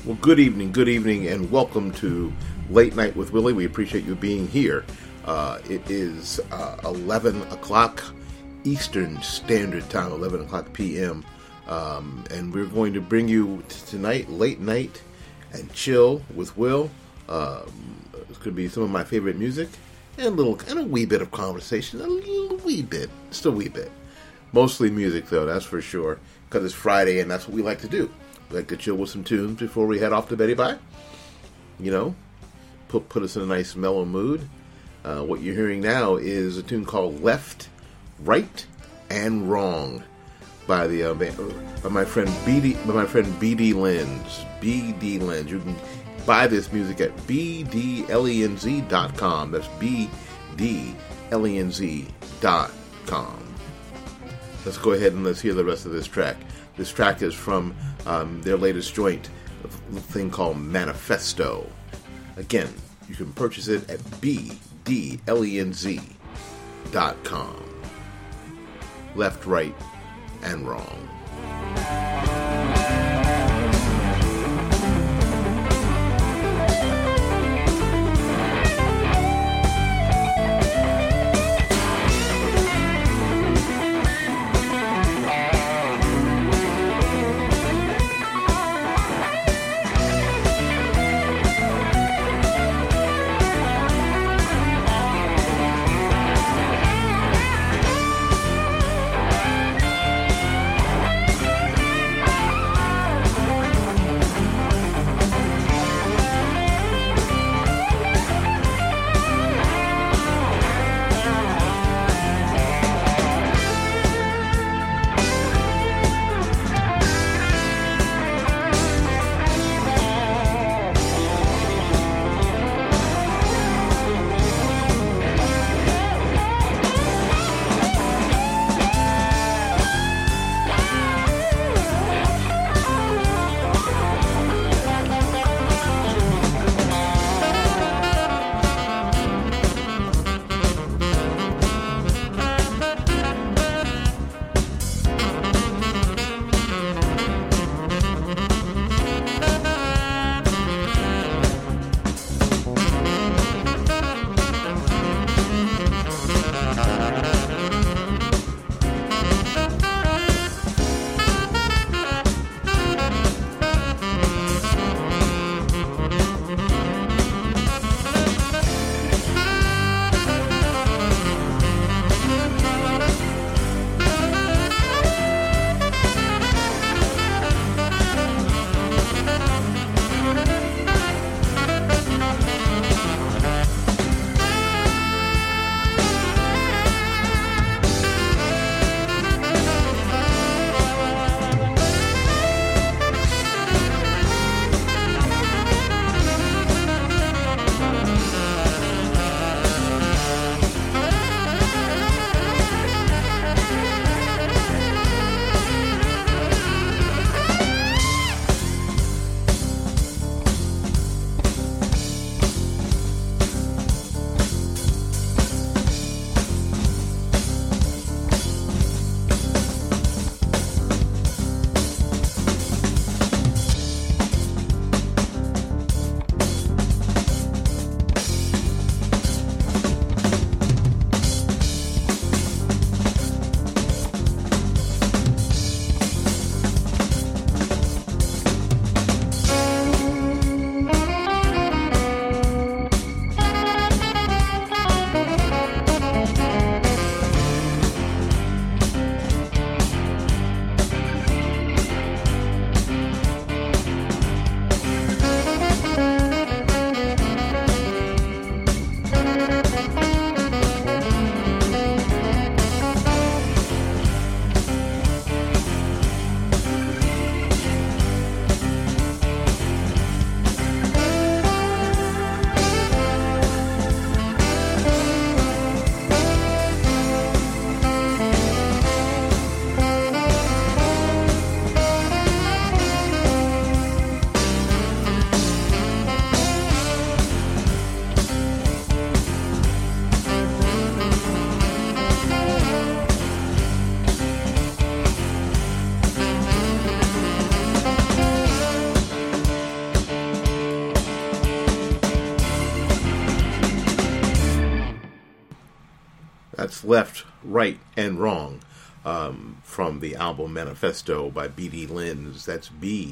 Well, good evening, and welcome to Late Night with Willie. We appreciate you being here. It is 11 o'clock Eastern Standard Time, 11 o'clock p.m., and we're going to bring you tonight, Late Night and Chill with Will. It's going to be some of my favorite music and a wee bit of conversation, just a wee bit. Mostly music, though, that's for sure, because it's Friday, and that's what we like to do. We like to chill with some tunes before we head off to Betty Bye. You know, put us in a nice mellow mood. What you're hearing now is a tune called Left, Right, and Wrong by my friend BD Lenz. BD Lenz. You can buy this music at bdlenz.com. That's bdlenz.com. Let's go ahead and let's hear the rest of this track. This track is from their latest joint, a thing called Manifesto. Again, you can purchase it at bdlenz.com. Left, right, and wrong. That's Left, Right, and Wrong, from the album Manifesto by B.D. Lenz. That's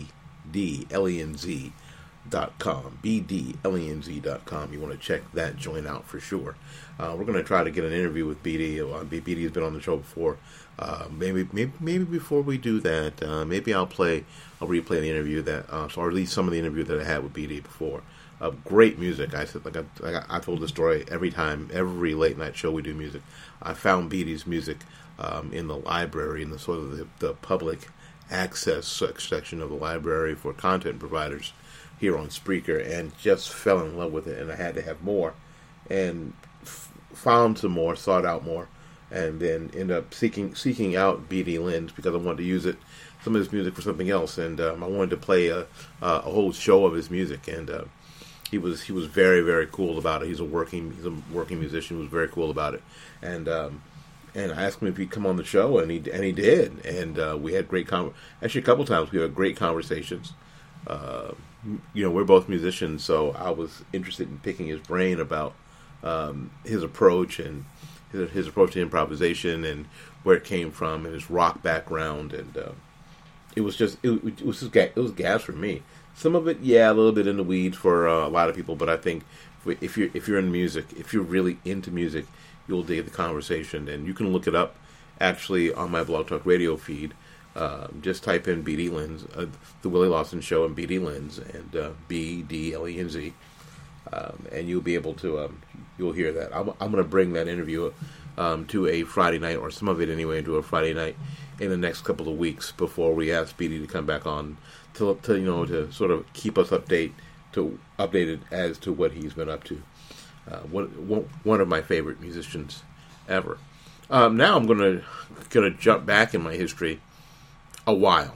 BDLENZ.com. BDLENZ.com. You want to check that joint out for sure. We're going to try to get an interview with BD. BD has been on the show before. Maybe before we do that, maybe I'll replay the interview or at least some of the interview that I had with BD before. Great music. I said, I told the story every late night show we do music. I found BD's music in the library, in the sort of the public access section of the library for content providers here on Spreaker, and just fell in love with it. And I had to have more, and found some more, sought out more, and then ended up seeking out B.D. Lenz because I wanted to use some of his music for something else, and I wanted to play a whole show of his music, and he was very, very cool about it. He's a working musician. He was very cool about it, and I asked him if he'd come on the show, and he did, and we had actually a couple times we had great conversations. We're both musicians, so I was interested in picking his brain about his approach and his approach to improvisation and where it came from and his rock background, and it was gas for me. Some of it, a little bit in the weeds for a lot of people, but I think if you're in music, if you're really into music, you'll dig the conversation, and you can look it up actually on my Blog Talk Radio feed. Just type in B.D. Lenz, The Willie Lawson Show, and B.D. Lenz, and BDLENZ, and you'll be able to you'll hear that. I'm going to bring that interview to a Friday night, or some of it anyway, to a Friday night in the next couple of weeks before we ask BD to come back on to sort of keep us updated as to what he's been up to. One of my favorite musicians ever. Now I'm gonna jump back in my history a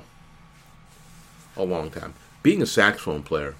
long time. Being a saxophone player,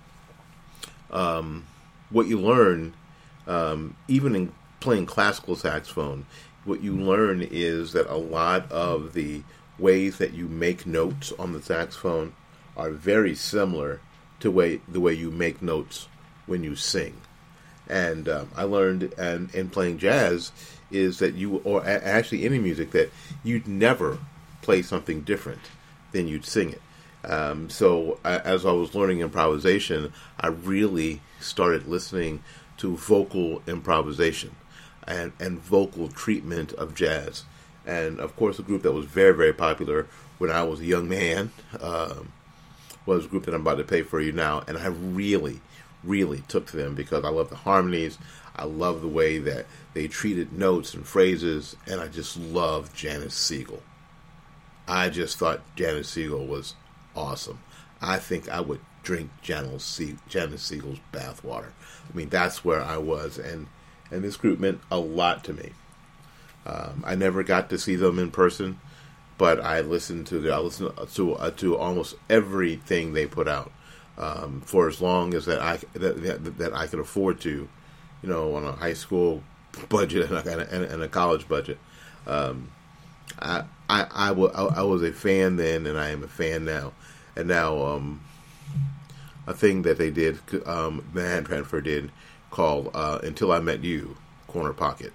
what you learn, even in playing classical saxophone, what you learn is that a lot of the ways that you make notes on the saxophone are very similar to the way you make notes when you sing. And I learned in playing jazz is that or actually any music, that you'd never play something different than you'd sing it. So as I was learning improvisation, I really started listening to vocal improvisation and vocal treatment of jazz. And of course, a group that was very, very popular when I was a young man was a group that I'm about to play for you now. And I really, really took to them because I love the harmonies. I love the way that they treated notes and phrases. And I just loved Janis Siegel. I just thought Janis Siegel was awesome. I think I would drink Janis Siegel's bathwater. I mean, that's where I was. And this group meant a lot to me. I never got to see them in person, but I listened to almost everything they put out for as long as that I could afford to, on a high school budget and a college budget. I was a fan then, and I am a fan now. And now a thing that they did, Manhattan Transfer did, called "Until I Met You," Corner Pocket.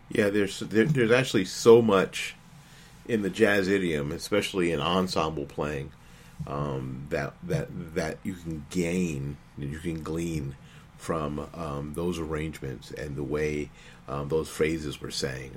Yeah, there's actually so much in the jazz idiom, especially in ensemble playing, that you can gain, you can glean from those arrangements and the way those phrases were saying.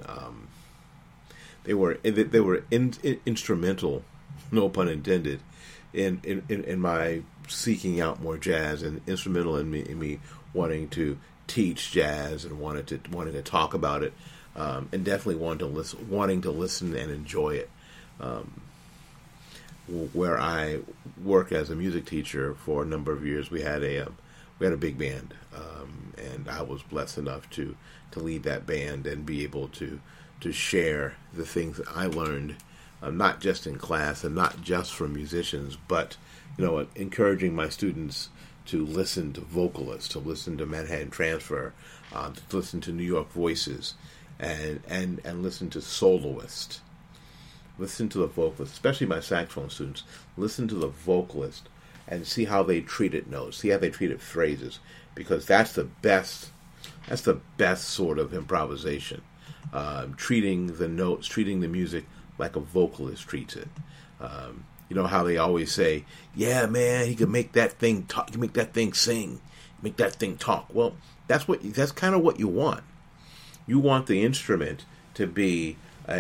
They were instrumental, no pun intended, in my seeking out more jazz, and instrumental in me wanting to teach jazz and wanting to talk about it, and definitely wanting to listen and enjoy it. Um, where I work as a music teacher for a number of years, we had a big band, and I was blessed enough to lead that band and be able to share the things that I learned, not just in class and not just from musicians, but encouraging my students to listen to vocalists, to listen to Manhattan Transfer, to listen to New York Voices, and listen to soloists. Listen to the vocalist, especially my saxophone students. Listen to the vocalist and see how they treated notes, see how they treated phrases, because that's the best. That's the best sort of improvisation. Treating the notes, treating the music like a vocalist treats it. You know how they always say, "Yeah, man, he can make that thing talk. He can make that thing sing, make that thing talk." Well, that's kind of what you want. You want the instrument to be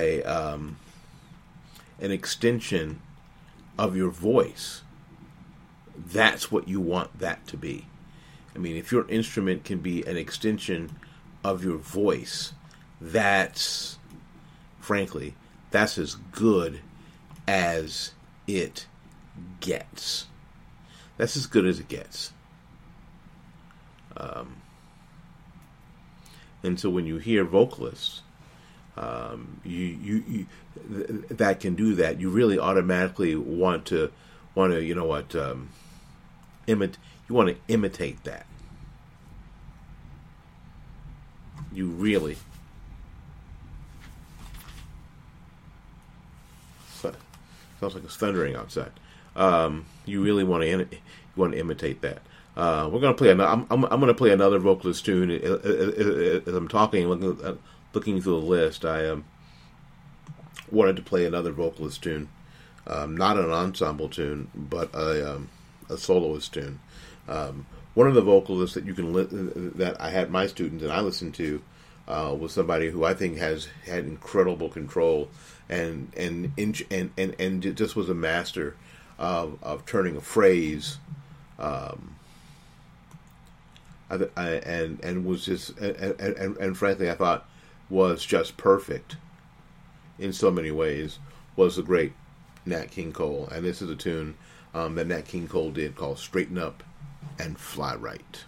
an extension of your voice. That's what you want that to be. I mean, if your instrument can be an extension of your voice, frankly, that's as good as it gets. That's as good as it gets. And so when you hear vocalists, that can do that, you really automatically you want to imitate that. You really sounds like it's thundering outside. You really want to imitate that. We're going to play. I'm going to play another vocalist tune as I'm talking. Looking through the list, I wanted to play another vocalist tune, not an ensemble tune, but a soloist tune. One of the vocalists that that I had my students and I listened to was somebody who I think has had incredible control and just was a master of turning a phrase, and was just and frankly I thought was just perfect in so many ways, was the great Nat King Cole. And this is a tune that Nat King Cole did called "Straighten Up and Fly Right."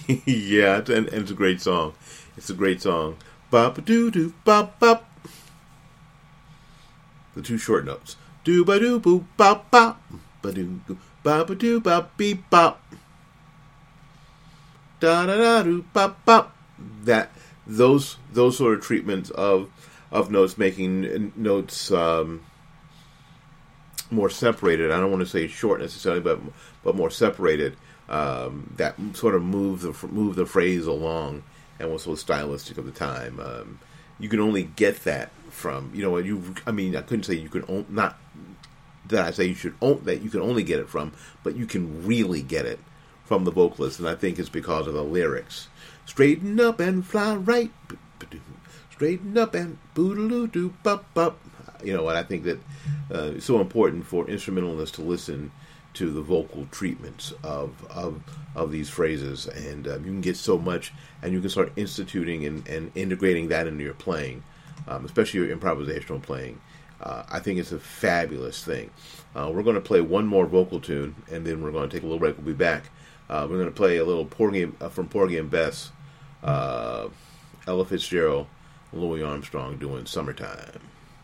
Yeah, and it's a great song. It's a great song. Bop doo doo bop bop. The two short notes. Do ba doo boo bop bop. Ba doo ba ba doo bop beep bop. Da da da doo bop bop. That those sort of treatments of notes, making notes more separated. I don't want to say short necessarily, but more separated. That sort of move the phrase along, and was so stylistic of the time. You can only get that from I couldn't say you can not that I say you should that you can only get it from, but you can really get it from the vocalist, and I think it's because of the lyrics. Straighten up and fly right, straighten up and boodaloo doo bop bop. And I think that it's so important for instrumentalists to listen to the vocal treatments of these phrases, and you can get so much, and you can start instituting and integrating that into your playing, especially your improvisational playing. I think it's a fabulous thing. We're going to play one more vocal tune, and then we're going to take a little break. We'll be back. We're going to play a little from Porgy and Bess, Ella Fitzgerald, Louis Armstrong doing Summertime.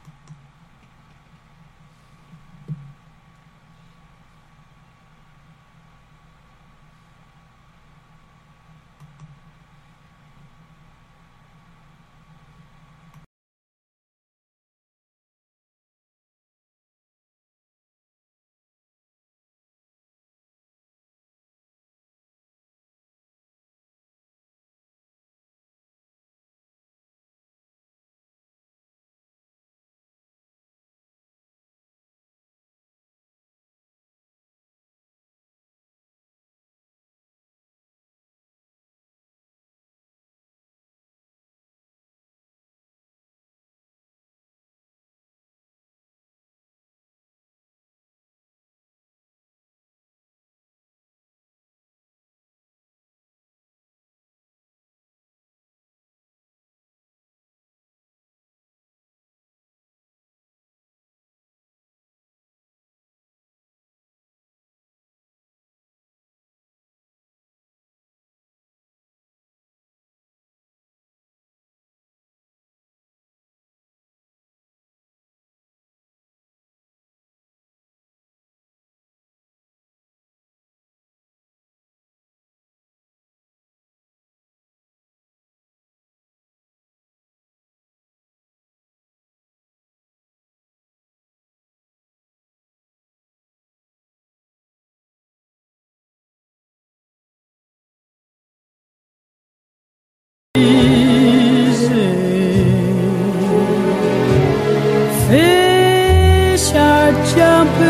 Fish are jumping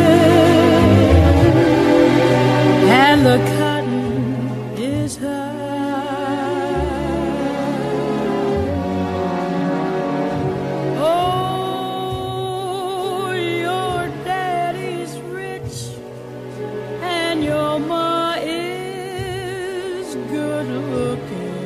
and the cotton is high. Oh, your daddy's rich and your ma is good looking.